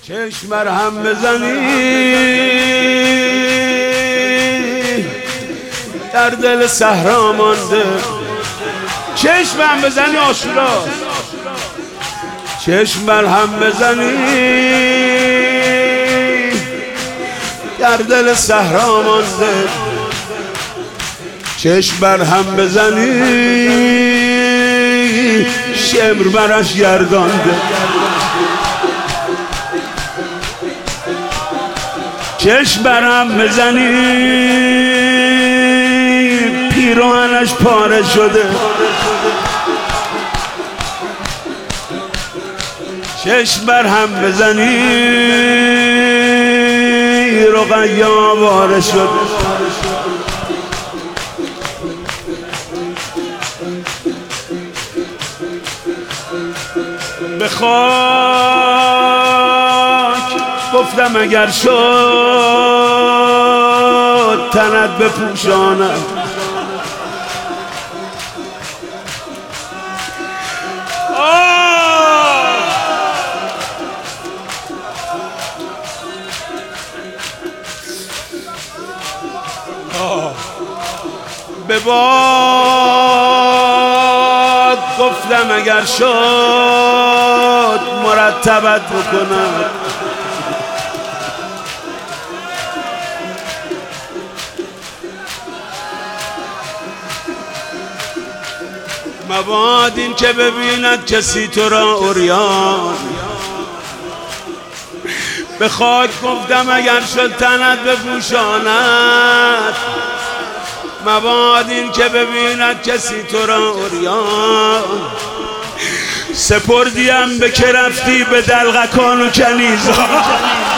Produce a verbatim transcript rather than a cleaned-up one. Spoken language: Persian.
چشم بر هم بزنی در دل صحرا مانده، چشم هم بزنی عاشورا، چشم بر هم بزنی در دل صحرا مانده، چشم بر هم بزنی شمر برش گردانده، چشم بر هم بزنی پیراهنش پاره شده، چشم بر هم بزنی رقیه واره شده، به خاک گفتم اگر شد تنت بپوشانم، به باد گفتم اگر شد مرتبت بکنم، مباد این که ببیند کسی تو را عریان، به خاک گفتم اگر شد تنت بپوشاند، مباد این که ببیند کسی تو را عریان، سپردیم به که رفتی به دلقکان و کنیزان.